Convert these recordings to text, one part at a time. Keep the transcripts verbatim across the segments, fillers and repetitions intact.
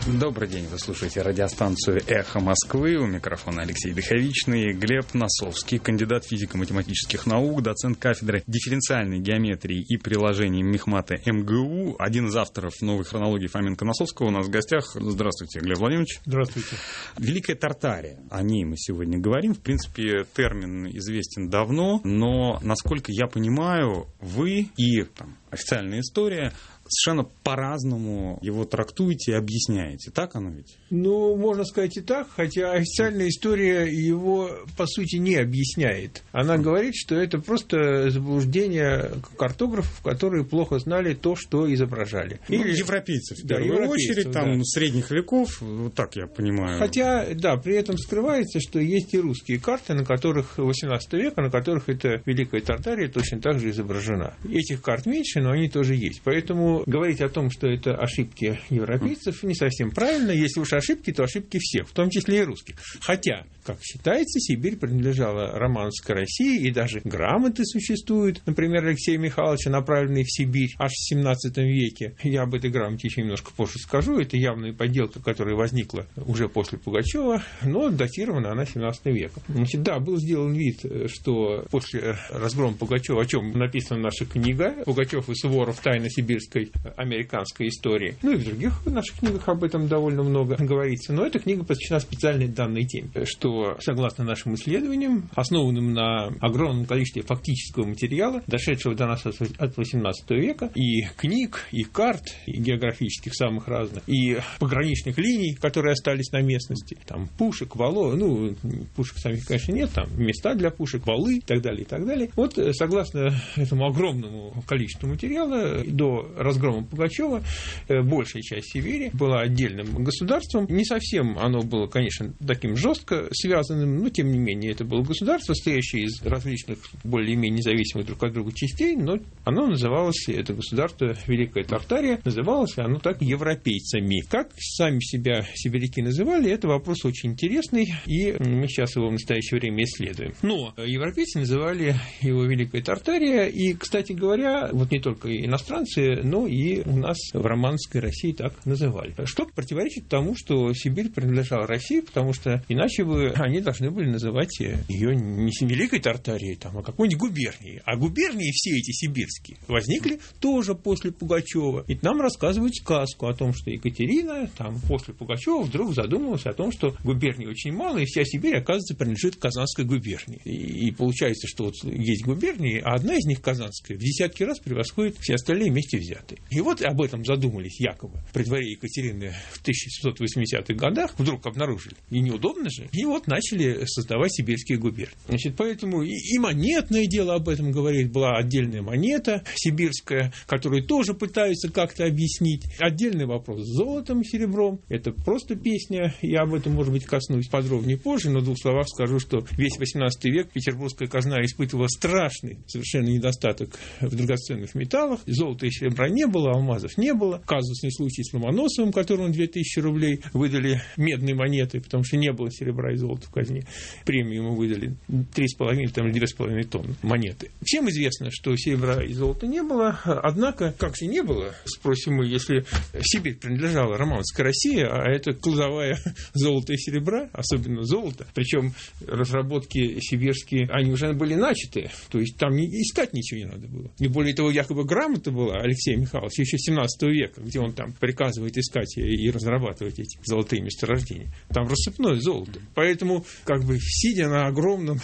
Добрый день, вы слушаете радиостанцию «Эхо Москвы». У микрофона Алексей Дыховичный, Глеб Носовский, кандидат физико-математических наук, доцент кафедры дифференциальной геометрии и приложений МИХМАТа эм гэ у, один из авторов новой хронологии Фоменко-Носовского у нас в гостях. Здравствуйте, Глеб Владимирович. Здравствуйте. Великая Тартария, о ней мы сегодня говорим. В принципе, термин известен давно, но, насколько я понимаю, вы и там, официальная история совершенно по-разному его трактуете и объясняете. Так оно ведь? Ну, можно сказать и так, хотя официальная история его, по сути, не объясняет. Она говорит, что это просто заблуждение картографов, которые плохо знали то, что изображали. Или ну, европейцев, в да, первую очередь, там, да. средних веков, вот так я понимаю. Хотя, да, при этом скрывается, что есть и русские карты, на которых восемнадцатого века, на которых эта Великая Тартария точно так же изображена. Этих карт меньше, но они тоже есть. Поэтому говорить о том, что это ошибки европейцев, не совсем правильно. Если уж ошибки, то ошибки всех, в том числе и русских. Хотя, как считается, Сибирь принадлежала Романской России, и даже грамоты существуют, например, Алексея Михайловича, направленные в Сибирь аж в семнадцатом веке. Я об этой грамоте еще немножко позже скажу. Это явная подделка, которая возникла уже после Пугачева, но датирована она семнадцатым веком. Значит, да, был сделан вид, что после разгрома Пугачева, о чем написана наша книга «Пугачев и Суворов. Тайна сибирской американской истории». Ну и в других наших книгах об этом довольно много говорится. Но эта книга посвящена специальной данной теме, что, согласно нашим исследованиям, основанным на огромном количестве фактического материала, дошедшего до нас от восемнадцатого века, и книг, и карт, и географических самых разных, и пограничных линий, которые остались на местности, там пушек, валов, ну, пушек самих, конечно, нет, там места для пушек, валы и так далее, и так далее. Вот, согласно этому огромному количеству материала, до разгрома Пугачева большая часть Сибири была отдельным государством. Не совсем оно было, конечно, таким жестко связанным, но тем не менее это было государство, состоящее из различных более-менее независимых друг от друга частей, но оно называлось, это государство Великая Тартария, называлось оно так европейцами. Как сами себя сибиряки называли, это вопрос очень интересный, и мы сейчас его в настоящее время исследуем. Но европейцы называли его Великая Тартария, и, кстати говоря, вот не только иностранцы, но и у нас в Романской России так называли. Что противоречит тому, что Сибирь принадлежала России, потому что иначе бы они должны были называть ее не Великой Тартарией, там, а какой-нибудь губернией. А губернии все эти сибирские возникли тоже после Пугачева. Ведь нам рассказывают сказку о том, что Екатерина там, после Пугачева вдруг задумалась о том, что губерний очень мало, и вся Сибирь, оказывается, принадлежит Казанской губернии. И, и получается, что вот есть губернии, а одна из них, Казанская, в десятки раз превосходит все остальные вместе взятые. И вот об этом задумались якобы при дворе Екатерины в тысяча семьсот восьмидесятых годах, вдруг обнаружили. И неудобно же. И вот начали создавать сибирские губернии. Значит, поэтому и, и монетное дело об этом говорит. Была отдельная монета сибирская, которую тоже пытаются как-то объяснить. Отдельный вопрос с золотом и серебром. Это просто песня. Я об этом, может быть, коснусь подробнее позже, но в двух словах скажу, что весь восемнадцатый век петербургская казна испытывала страшный совершенно недостаток в драгоценных металлах. Золота и серебра не было, алмазов не было. Казусный случай с Ломоносовым, которому две тысячи рублей выдали медные монеты, потому что не было серебра и золота в казне. Премию ему выдали три с половиной, там, две с половиной тонны монеты. Всем известно, что серебра и золота не было, однако, как же не было, спросим мы, если Сибирь принадлежала Романской России, а это кладовая золота и серебра, особенно золота, причем разработки сибирские, они уже были начаты, то есть там искать ничего не надо было. И более того, якобы грамота была Алексея Михайловича еще семнадцатого века, где он там приказывает искать и разрабатывать эти золотые месторождения. Там рассыпное золото. Поэтому, как бы, сидя на огромном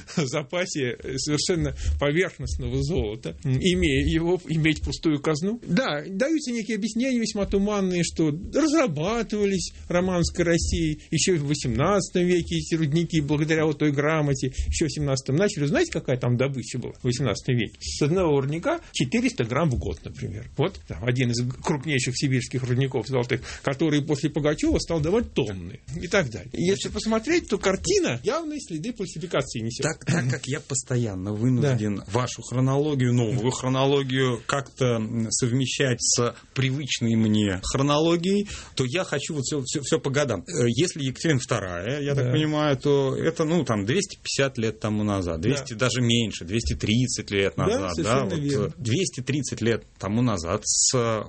запасе совершенно поверхностного золота, имея его, иметь пустую казну, да, даются некие объяснения весьма туманные, что разрабатывались Романской Россией еще в восемнадцатом веке эти рудники, благодаря вот той грамоте, еще в семнадцатом начали. Знаете, какая там добыча была в восемнадцатом веке? С одного рудника четыреста грамм в год, например. Вот там, один из крупнейших сибирских рудников золотых, который после Пугачева стал давать тонны и так далее. И если посмотреть, то картина явные следы фальсификации несет. Так, так как я постоянно вынужден да. вашу хронологию, новую хронологию как-то совмещать с привычной мне хронологией, то я хочу вот все, все, все по годам. Если Екатерина вторая, я да. так понимаю, то это, ну, там, двести пятьдесят лет тому назад, двести да. даже меньше, двести тридцать лет назад, да, да вот двести тридцать лет тому назад. назад, с,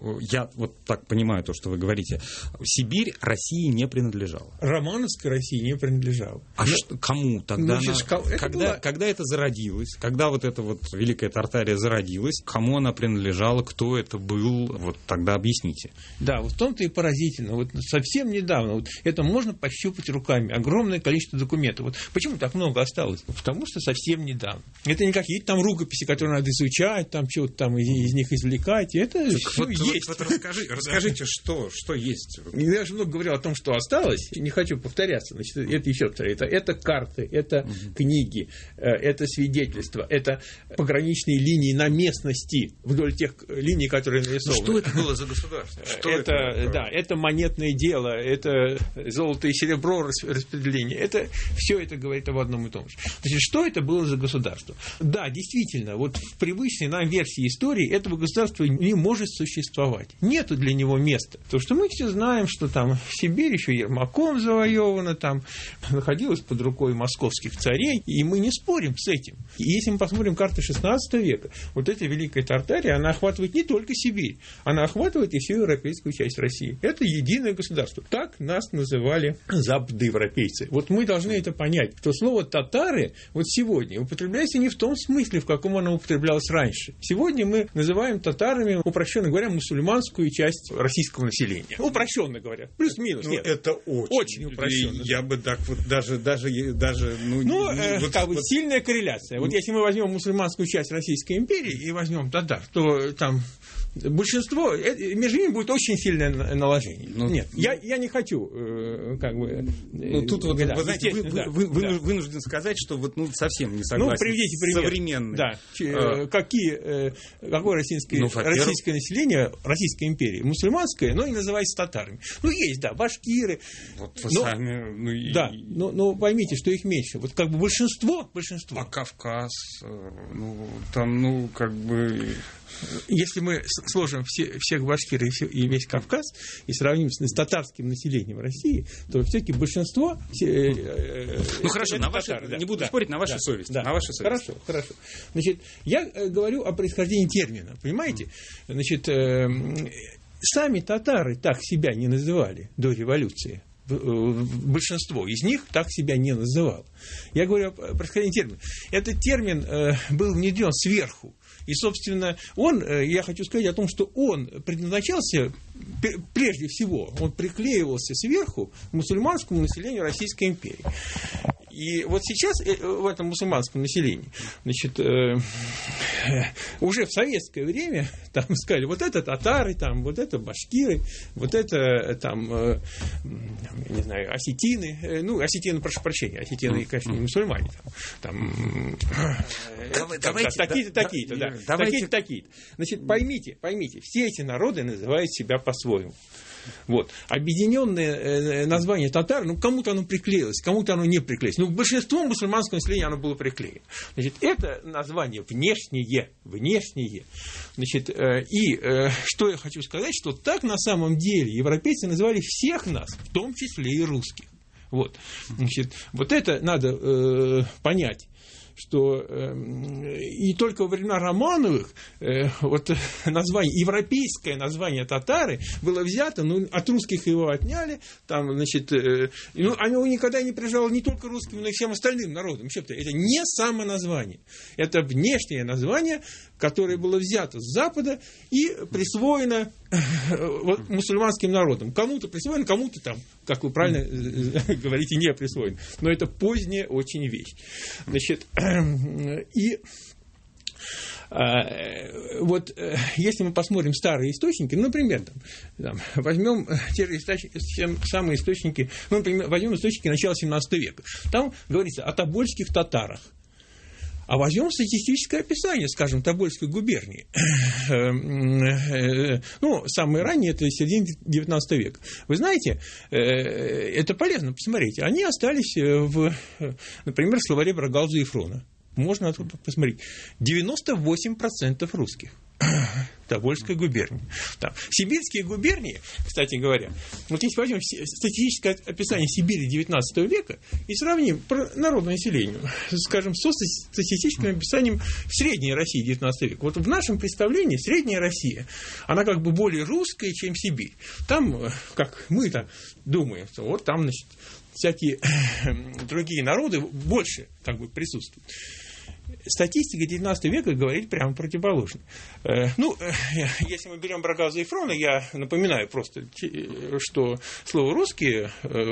я вот так понимаю то, что вы говорите, Сибирь России не принадлежала. Романовской России не принадлежала. А Но, что, кому тогда? Ну, она, это когда, было... когда это зародилось, когда вот эта вот Великая Тартария зародилась, кому она принадлежала, кто это был, вот тогда объясните. Да, вот в том-то и поразительно. Вот совсем недавно, вот это можно пощупать руками, огромное количество документов. Вот почему так много осталось? Потому что совсем недавно. Это не какие-то там рукописи, которые надо изучать, там что-то там из, из них извлекать. Это все вот, есть. Вот, вот расскажи, расскажите, что, что есть. Я же много говорил о том, что осталось. Не хочу повторяться. Значит, это еще повторяю. Это, это карты, это угу. книги, это свидетельства, это пограничные линии на местности вдоль тех линий, которые нарисованы. Что это было за государство? Что это, это, да, это монетное дело, это золото и серебро распределение. Это, все это говорит об одном и том же. Значит, что это было за государство? Да, действительно, вот в привычной нам версии истории этого государства не может существовать. Нету для него места. Потому что мы все знаем, что там Сибирь еще Ермаком завоевана, там находилась под рукой московских царей, и мы не спорим с этим. И если мы посмотрим карты шестнадцатого века, вот эта Великая Тартария, она охватывает не только Сибирь, она охватывает и всю европейскую часть России. Это единое государство. Так нас называли западноевропейцы. Вот мы должны это понять, что слово «татары» вот сегодня употребляется не в том смысле, в каком оно употреблялось раньше. Сегодня мы называем татарами, упрощенно говоря, мусульманскую часть российского населения. Упрощенно говоря. Плюс-минус. Ну, нет. это очень, очень упрощенно. Я бы так вот даже, даже, даже ну, ну не, э, вот, как вот, бы сильная корреляция. Вот если мы возьмем мусульманскую часть Российской империи и возьмем татар, то там большинство, между ними будет очень сильное наложение. Ну, Нет, ну, я, я не хочу, э, как бы... Ну, тут вот, да, вы знаете, вы, да, вы, вы, да. вынужден сказать, что вот, ну, совсем не согласен. Ну, приведите пример. Современный. Да. А, Какие, какое российское, ну, российское население, Российской империи, мусульманское, но и называется татарами. Ну, есть, да, башкиры. Вот вы но, сами... Ну, и... Да, но, но поймите, что их меньше. Вот как бы большинство, большинство. А Кавказ, ну, там, ну, как бы... Если мы сложим все, всех башкир и, все, и весь Кавказ и сравним с, с татарским населением России, то все-таки большинство... Э, э, ну хорошо, на татары, вашей, да, не буду да, спорить, на вашей да, совести. Да, на вашей совести. Хорошо, хорошо. Значит, я говорю о происхождении термина, понимаете? Значит, э, сами татары так себя не называли до революции. Большинство из них так себя не называло. Я говорю о происхождении термина. Этот термин э, был внедрен сверху. И, собственно, он, я хочу сказать о том, что он предназначался, прежде всего, он приклеивался сверху к мусульманскому населению Российской империи. И вот сейчас в этом мусульманском населении, значит, э, уже в советское время там сказали, вот это татары, там, вот это башкиры, вот это там, э, не знаю, осетины, э, ну, осетины, прошу прощения, осетины, конечно, не мусульмане, там, там давайте, такие-то, да, такие-то, да, давайте... такие-то, такие-то. Значит, поймите, поймите, все эти народы называют себя по-своему. Вот. Объединенное название татар, ну, кому-то оно приклеилось, кому-то оно не приклеилось. Ну, большинству мусульманского населения оно было приклеено. Значит, это название внешнее, внешнее. Значит, и что я хочу сказать, что так на самом деле европейцы называли всех нас, в том числе и русских. Вот. Значит, вот это надо э, понять. Что э, и только во времена Романовых э, вот название, европейское название татары было взято, ну, от русских его отняли, там, значит, э, ну, оно никогда не принадлежало не только русским, но и всем остальным народам. Это не самоназвание, это внешнее название, которое было взято с Запада и присвоено э, вот, мусульманским народам. Кому-то присвоено, кому-то там, как вы правильно говорите, не присвоено. Но это поздняя очень вещь. Значит, и вот если мы посмотрим старые источники, ну, например, там, там, возьмем те же источники, самые источники, ну, например, возьмем источники начала семнадцатого века, там говорится о тобольских татарах. А возьмем статистическое описание, скажем, Тобольской губернии. Ну, самое раннее, это середина девятнадцатого века. Вы знаете, это полезно посмотреть. Они остались, в, например, в словаре Брагауза и Фрона. Можно оттуда посмотреть. девяносто восемь процентов русских. Тобольская губерния. Там. Сибирские губернии, кстати говоря, вот если возьмем статистическое описание Сибири девятнадцатого века и сравним народное население, скажем, со статистическим описанием Средней России девятнадцатого века. Вот в нашем представлении Средняя Россия, она как бы более русская, чем Сибирь. Там, как мы там думаем, что вот там, значит, всякие другие народы больше как бы присутствуют. Статистика девятнадцатого века говорит прямо противоположно. Ну, если мы берем Брагауза и Фрона, я напоминаю просто, что слово «русские»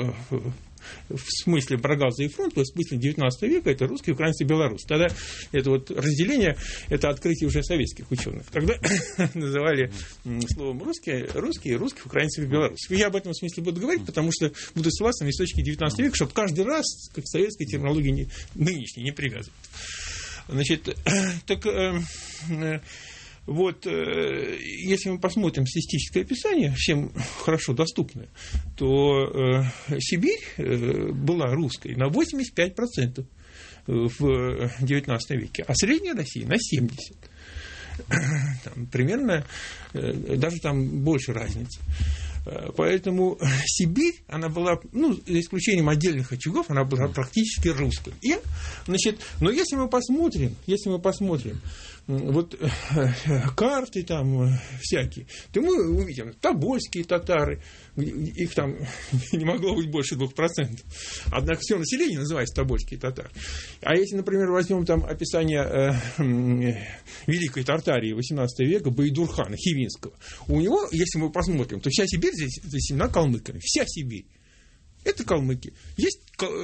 в смысле Брагауза и Фрон, то есть в смысле девятнадцатого века, это русские, украинцы, белорусы. Тогда это вот разделение, это открытие уже советских ученых. Тогда называли словом русские, русские, русских, украинцев и белорусов. Я об этом в смысле буду говорить, потому что буду ссылаться на источники девятнадцатого века, чтобы каждый раз к советской терминологии не, нынешней не привязывать. Значит, так э, э, вот, э, если мы посмотрим статистическое описание, всем хорошо доступное, то э, Сибирь э, была русской на восемьдесят пять процентов в девятнадцатом веке, а Средняя Россия на семьдесят процентов. Там, примерно, э, даже там больше разницы. Поэтому Сибирь, она была, ну, за исключением отдельных очагов, она была практически русской. И, значит, но если мы посмотрим, если мы посмотрим вот карты там всякие, то мы увидим тобольские татары, их там не могло быть больше двух процентов. Однако все население называется тобольские татары. А если, например, возьмем там описание э, Великой Тартарии восемнадцатого века Байдурхана Хивинского, у него, если мы посмотрим, то вся Сибирь здесь заселена калмыками. Вся Сибирь. Это калмыки. Есть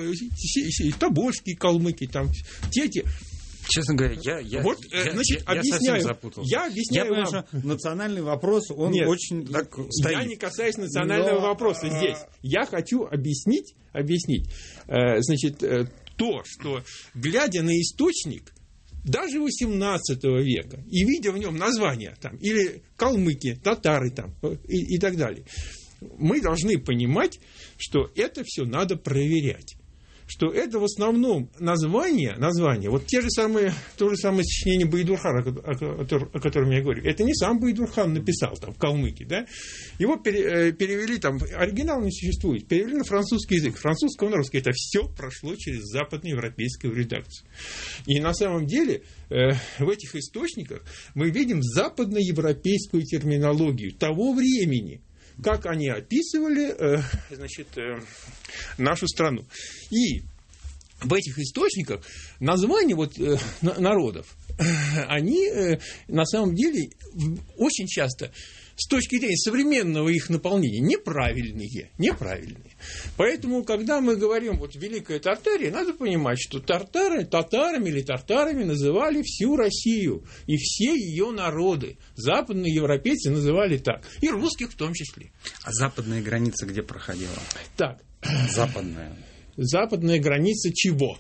тобольские калмыки, там те эти. Честно говоря, я, я, вот, я, значит, я, объясняю, я совсем запутался. Я объясняю я вам. понимаю, что национальный вопрос, он Нет, очень так стоит. Я не касаюсь национального Но... вопроса здесь. Я хочу объяснить, объяснить, э, значит, э, то, что, глядя на источник, даже восемнадцатого века, и видя в нем названия, там, или калмыки, татары, там, и, и так далее, мы должны понимать, что это все надо проверять. Что это в основном название, название, вот те же самые, то же самое сочинение Байдурхана, о, о, о котором я говорю, это не сам Байдурхан написал там в калмыке, да, его пере, перевели там, оригинал не существует, перевели на французский язык, французского на русский, это все прошло через западноевропейскую редакцию. И на самом деле э, в этих источниках мы видим западноевропейскую терминологию того времени, как они описывали, э, значит, э, нашу страну. И в этих источниках названия вот, э, народов, э, они э, на самом деле очень часто с точки зрения современного их наполнения неправильные, неправильные. Поэтому, когда мы говорим вот Великая Тартария, надо понимать, что тартары, татарами или тартарами называли всю Россию и все ее народы. Западные европейцы называли так. И русских в том числе. А западная граница где проходила? Так. Западная. Западная граница чего?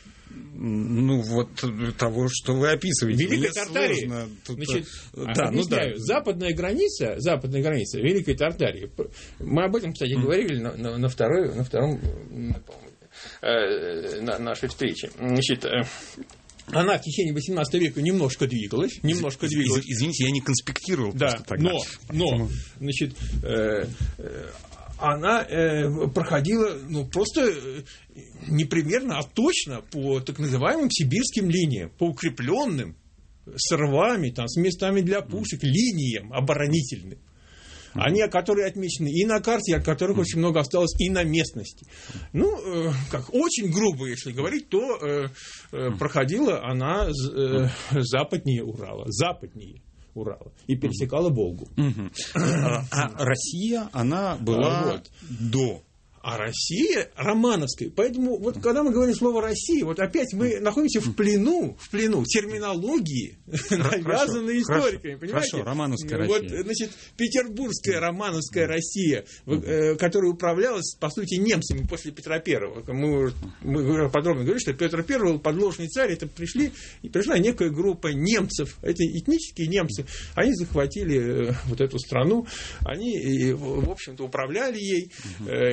Ну, вот того, что вы описываете. Великая Тартария. Значит, да, ну да. Западная граница, западная граница Великой Тартарии. Мы об этом, кстати, говорили на, на, на, второй, на втором э, на нашей встрече. Значит, э, она в течение восемнадцатого века немножко двигалась, немножко двигалась. Извините, я не конспектировал да, просто тогда. Но, но, значит, э, э, она э, проходила, ну, просто не примерно, а точно по так называемым сибирским линиям, по укрепленным с рвами, там, с местами для пушек, линиям оборонительным. Они, которые отмечены и на карте, от которых очень много осталось и на местности. Ну, э, как очень грубо, если говорить, то э, э, проходила она э, западнее Урала, западнее Урала, и пересекала Волгу. Угу. А Россия, она была вот. До. А Россия романовская. Поэтому вот когда мы говорим слово «Россия», вот опять мы находимся в плену, в плену терминологии, навязанной историками. Понимаете? Хорошо, романовская вот, Россия. Значит, петербургская романовская Россия, которая управлялась, по сути, немцами после Петра Первого. Мы, мы подробно говорили, что Петр Первый был подложный царь, это пришли, и пришла некая группа немцев, это этнические немцы, они захватили вот эту страну, они, в общем-то, управляли ей, и они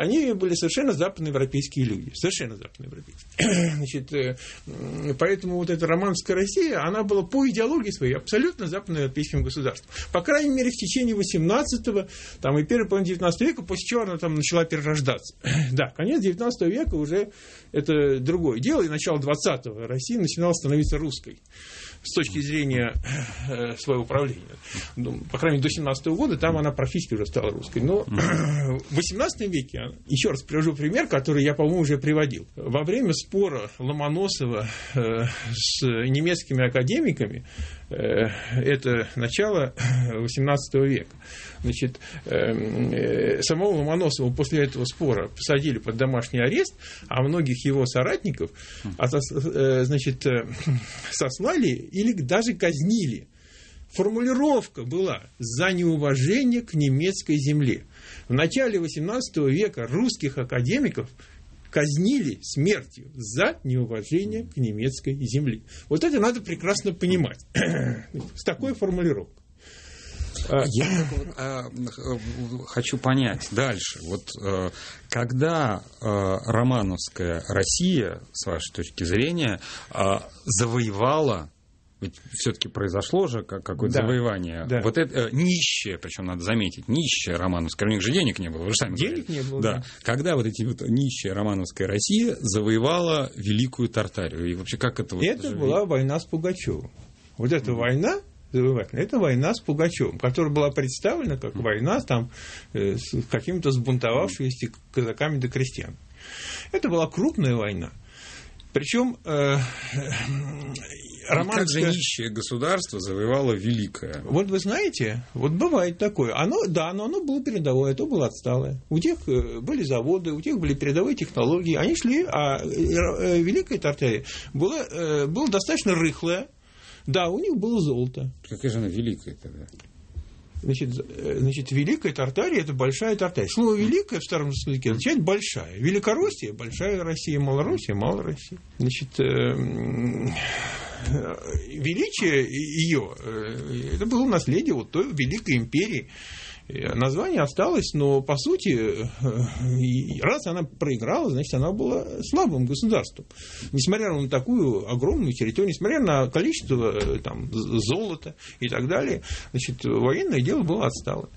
они были совершенно западноевропейские люди, совершенно западноевропейские. Значит, поэтому вот эта романовская Россия, она была по идеологии своей абсолютно западноевропейским государством. По крайней мере, в течение восемнадцатого там, и первой половины девятнадцатого века, после чего она там начала перерождаться. Да, конец девятнадцатого века уже это другое дело, и начало двадцатого Россия начинала становиться русской с точки зрения э, своего правления. Ну, по крайней мере, до семнадцатого года там она практически уже стала русской. Но в восемнадцатом веке, еще раз привожу пример, который я, по-моему, уже приводил. Во время спора Ломоносова э, с немецкими академиками, э, это начало восемнадцатого века, значит, э, э, самого Ломоносова после этого спора посадили под домашний арест, а многих его соратников э, значит, э, сослали или даже казнили. Формулировка была «за неуважение к немецкой земле». В начале восемнадцатого века русских академиков казнили смертью за неуважение к немецкой земле. Вот это надо прекрасно понимать. С такой формулировкой. Я а, хочу понять дальше. Вот а, когда а, романовская Россия, с вашей точки зрения, а, завоевала, ведь все-таки произошло же какое-то да, завоевание. Да. Вот это нищее, причем надо заметить, нищее романовское, у них же денег не было, вы же сами денег говорили. Не было. Да. Да. Когда вот эти вот нищая романовская Россия завоевала Великую Тартарию, и вообще как это? Вот это была война с Пугачевым. Вот эта mm-hmm. война завоевательная, это война с Пугачевым, которая была представлена как mm-hmm. война там э, с какими-то сбунтовавшимися mm-hmm. казаками да крестьян. Это была крупная война. Причем э, романовское... Как же нищее государство завоевало великое? Вот вы знаете, вот бывает такое. Оно, да, но оно было передовое, то было отсталое. У тех были заводы, у тех были передовые технологии. Они шли, а Великая Тартария была, была достаточно рыхлая. Да, у них было золото. Какая же она великая тогда? Значит, значит, Великая Тартария – это большая Тартария. Слово «великая» в старом языке означает «большая». Великороссия – большая Россия, Малороссия – малая Россия. Значит, величие ее – это было наследие вот той Великой империи. Название осталось, но, по сути, раз она проиграла, значит, она была слабым государством. Несмотря на такую огромную территорию, несмотря на количество там, золота и так далее, значит, военное дело было отстало.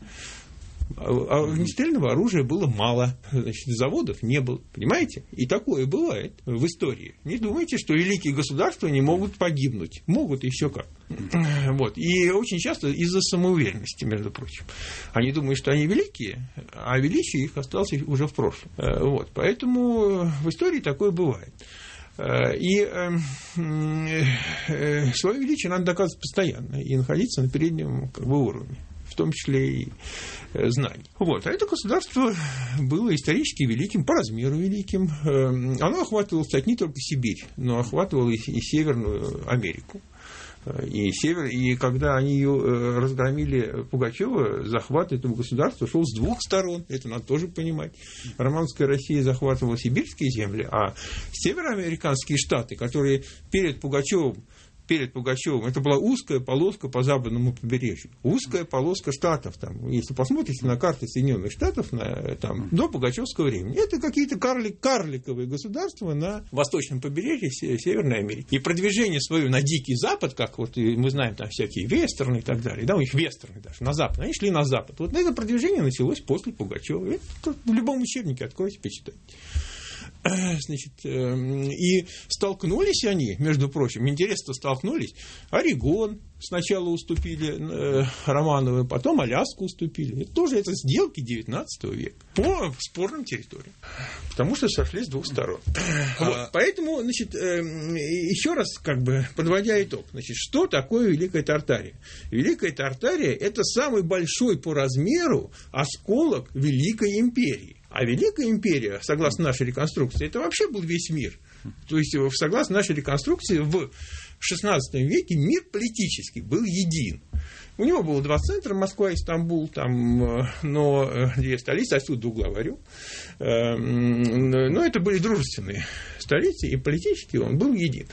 А огнестрельного оружия было мало, значит, заводов не было, понимаете? И такое бывает в истории. Не думайте, что великие государства не могут погибнуть. Могут еще как. Вот. И очень часто из-за самоуверенности, между прочим. Они думают, что они великие, а величие их осталось уже в прошлом. Вот. Поэтому в истории такое бывает. И э, э, свое величие надо доказывать постоянно и находиться на переднем как бы, уровне, в том числе и знаний. Вот. А это государство было исторически великим, по размеру великим. Оно охватывало, кстати, не только Сибирь, но охватывало и, и Северную Америку. И, север, и когда они ее разгромили, Пугачева, захват этого государства шел с двух сторон. Это надо тоже понимать. Романовская Россия захватывала сибирские земли, а североамериканские штаты, которые перед Пугачевым перед Пугачевым, это была узкая полоска по западному побережью. Узкая полоска штатов. Там, если посмотрите на карты Соединенных Штатов на, там, до пугачевского времени, это какие-то карлик, карликовые государства на восточном побережье Северной Америки. И продвижение свое на Дикий Запад, как вот мы знаем, там всякие вестерны и так далее, да, у них вестерны даже, на запад, они шли на запад. Вот это продвижение началось после Пугачева. Это в любом учебнике откройте, почитайте. Значит, и столкнулись они, между прочим, интересно столкнулись, Орегон сначала уступили Романовы, потом Аляску уступили. Это тоже это сделки девятнадцатого века по спорным территориям, потому что сошли с двух сторон. Вот. Поэтому, значит, еще раз, как бы подводя итог, значит, что такое Великая Тартария? Великая Тартария – это самый большой по размеру осколок Великой империи. А Великая империя, согласно нашей реконструкции, это вообще был весь мир. То есть, согласно нашей реконструкции, в шестнадцатом веке мир политический был един. У него было два центра, Москва и Стамбул, там, но две столицы, отсюда угловарю. Но это были дружественные столицы, и политически он был един.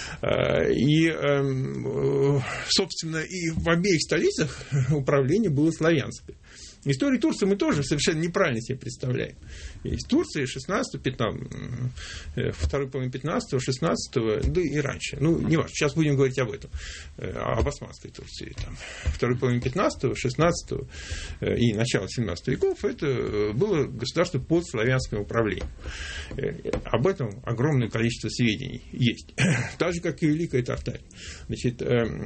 И, собственно, и в обеих столицах управление было славянское. Историю Турции мы тоже совершенно неправильно себе представляем. Есть Турция шестнадцатого, пятнадцатого, второй половины пятнадцатого, шестнадцатого, да и раньше. Ну, не важно, сейчас будем говорить об этом, об Османской Турции. Там, второй половины пятнадцатого, шестнадцатого и начала семнадцатого веков это было государство под славянским управлением. Об этом огромное количество сведений есть. Так же, как и Великая Тартария. Значит,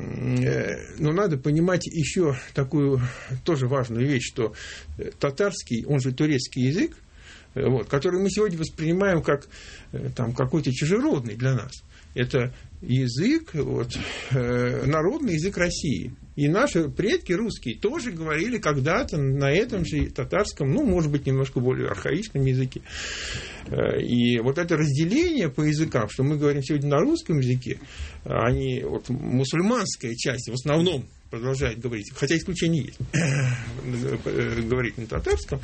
но надо понимать еще такую тоже важную вещь, что татарский, он же турецкий язык, вот, который мы сегодня воспринимаем как там, какой-то чужеродный для нас. Это язык, вот, народный язык России. И наши предки русские тоже говорили когда-то на этом же татарском, ну, может быть, немножко более архаичном языке. И вот это разделение по языкам, что мы говорим сегодня на русском языке, они, вот, мусульманская часть в основном продолжает говорить, хотя исключения есть, говорить на татарском,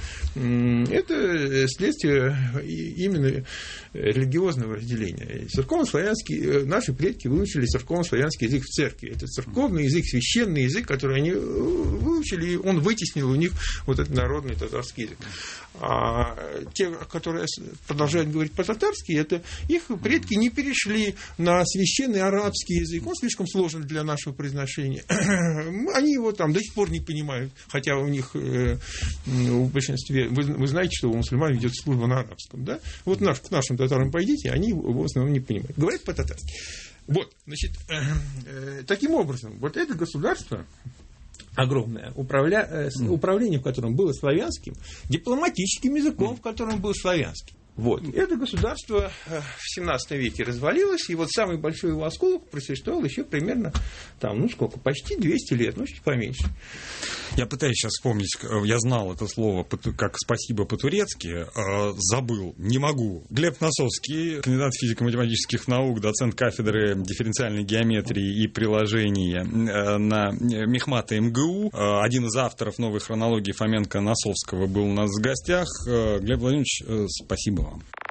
это следствие именно религиозного разделения. Церковно-славянский, наши предки выучили церковно-славянский язык в церкви. Это церковный язык, священный язык, который они выучили, и он вытеснил у них вот этот народный татарский язык. А те, которые продолжают говорить по-татарски, это их предки не перешли на священный арабский язык. Он слишком сложен для нашего произношения. Они его там до сих пор не понимают, хотя у них э, в большинстве, вы, вы знаете, что у мусульман идет служба на арабском, да? Вот наш, к нашим татарам пойдите, они в основном не понимают. Говорят по-татарски. Вот, значит, э, э, таким образом, вот это государство огромное, управля... э, управление в котором было славянским, дипломатическим языком, в котором был славянский. Вот. Это государство в семнадцатом веке развалилось, и вот самый большой его осколок просуществовал еще примерно, там, ну сколько, почти двести лет, ну чуть поменьше. Я пытаюсь сейчас вспомнить, я знал это слово как «спасибо» по-турецки, забыл, не могу. Глеб Носовский, кандидат физико-математических наук, доцент кафедры дифференциальной геометрии и приложения на Мехмата МГУ, один из авторов новой хронологии Фоменко-Носовского был у нас в гостях. Глеб Владимирович, спасибо вам.